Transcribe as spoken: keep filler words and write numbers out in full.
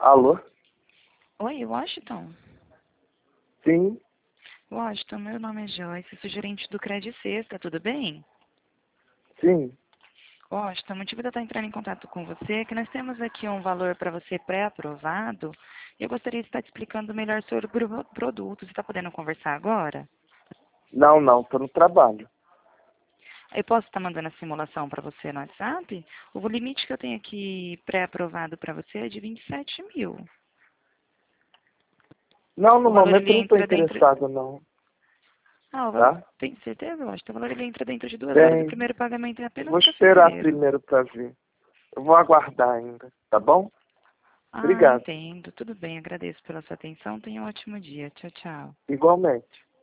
Alô? Oi, Washington? Sim, Washington, meu nome é Joyce, sou gerente do Credit Sexta, tudo bem? sim. Washington, o motivo de eu estar entrando em contato com você é que nós temos aqui um valor para você pré-aprovado e eu gostaria de estar te explicando melhor sobre o pro- produto. Você está podendo conversar agora? Não, não, tô no trabalho. Eu posso estar mandando a simulação para você no WhatsApp? O limite que eu tenho aqui pré-aprovado para você é de vinte e sete mil. Não, no O valor momento ele eu não tô entra dentro... interessado, não. Ah, o valor... Tá? Tem certeza, Washington? O valor ele entra dentro de duas horas. O Tem. primeiro pagamento é apenas Vou para esperar fevereiro. primeiro pra ver. Eu vou aguardar ainda, tá bom? Ah, Obrigado. entendo. Tudo bem, agradeço pela sua atenção. Tenha um ótimo dia. Tchau, tchau. Igualmente.